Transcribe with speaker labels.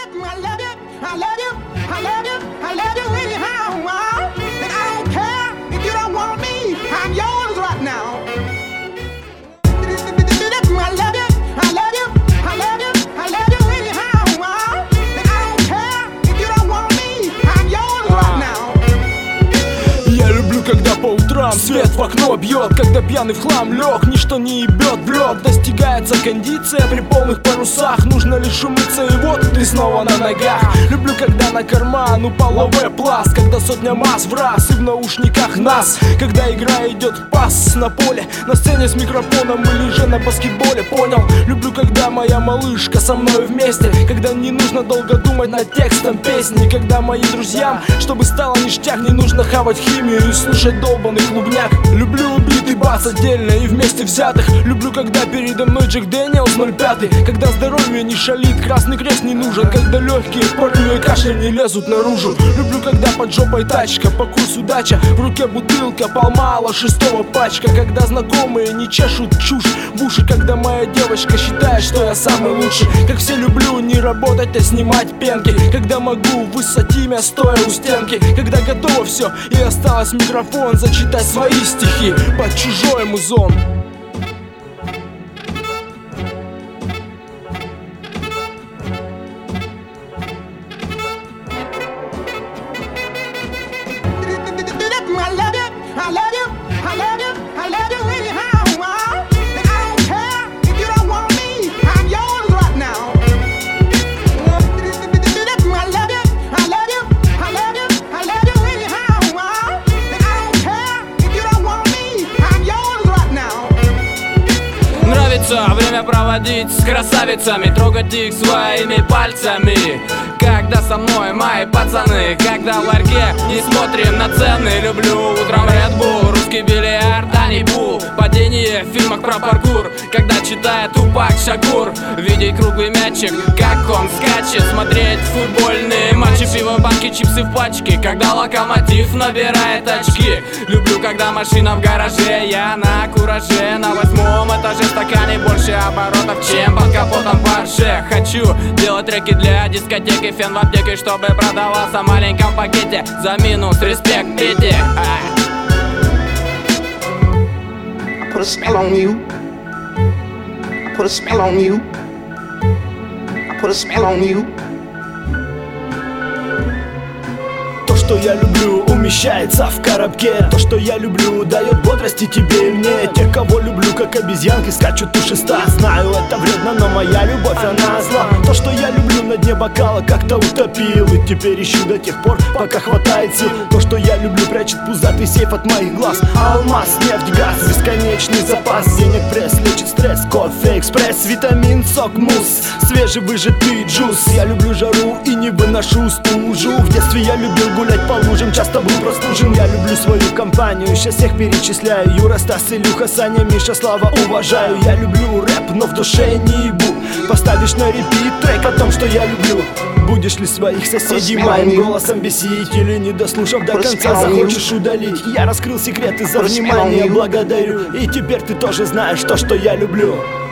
Speaker 1: Когда по утрам свет в окно бьет, когда пьяный в хлам лег, ничто не ебет в лед. Достигается кондиция при полных парусах, нужно лишь умыться и вот ты снова на ногах. Люблю, когда на карман упал ЛВ-пласт, когда сотня масс в раз и в наушниках нас. Когда игра идет в пас на поле, на сцене с микрофоном или же на баскетболе, понял? Люблю, когда моя малышка со мной вместе, когда не нужно долго думать над текстом песни, когда моим друзьям, чтобы стало ништяк, не нужно хавать химию и слушать долбанный клубняк. Люблю убитый бас отдельно и вместе взятых. Люблю, когда передо мной Джек Дэниелс 05, когда здоровье не шалит, красный крест не нужен, когда легкие в порыве и кашель не лезут наружу. Люблю, когда под жопой тачка, по курсу дача, в руке бутылка, полмала шестого пачка, когда знакомые не чешут чушь в уши, когда моя девочка считает, что я самый лучший. Как все люблю не работать, а снимать пенки, когда могу высать имя, стоя у стенки, когда готово все и осталось микрофон, зачитать свои стихи под чужой музон.
Speaker 2: Время проводить с красавицами, трогать их своими пальцами. Когда со мной мои пацаны, когда в ларьке не смотрим на цены. Люблю утром Red Bull, русский бильярд, а не пул. Падение в фильмах про паркур, когда читает Тупак Шакур. Видеть круглый мячик, как он скачет, смотреть футбольные матчи. Пиво, банки, чипсы в пачке, когда локомотив набирает очки. Люблю, когда машина в гараже, я на кураже, на 8-м этаже, в стакане больше оборотов, чем под капотом Порше. Хочу делать треки для дискотеки, фен в аптеке, чтобы продавался в маленьком пакете. За минус, респект, пейте.
Speaker 3: Put a spell on you. Put a spell on you. Put a spell on you.
Speaker 1: То, что я люблю, умещается в коробке. То, что я люблю, дает бодрости тебе и мне. Тех, кого люблю, как обезьянки, скачут у шеста. Знаю, это вредно, но моя любовь, она зла. То, что я люблю, на дне бокала как-то утопил, и теперь ищу до тех пор, пока хватает сил. То, что я люблю, прячет пузатый сейф от моих глаз. Алмаз, нефть, газ, бесконечный запас. Денег пресс, лечит стресс, кофе, экспресс, витамин, сок, мусс, свежевыжатый джус. Я люблю жару и не выношу стужу. В детстве я любил гулять по лужам, часто был простужен. Я люблю свою компанию, сейчас всех перечисляю. Юра, Стас, Илюха, Саня, Миша, Слава, уважаю. Я люблю рэп, но в душе не ебу. Поставишь на репит трек о том, что я люблю. Будешь ли своих соседей моим голосом бесить, или не дослушав до конца захочешь удалить? Я раскрыл секреты за внимание, благодарю. И теперь ты тоже знаешь то, что я люблю.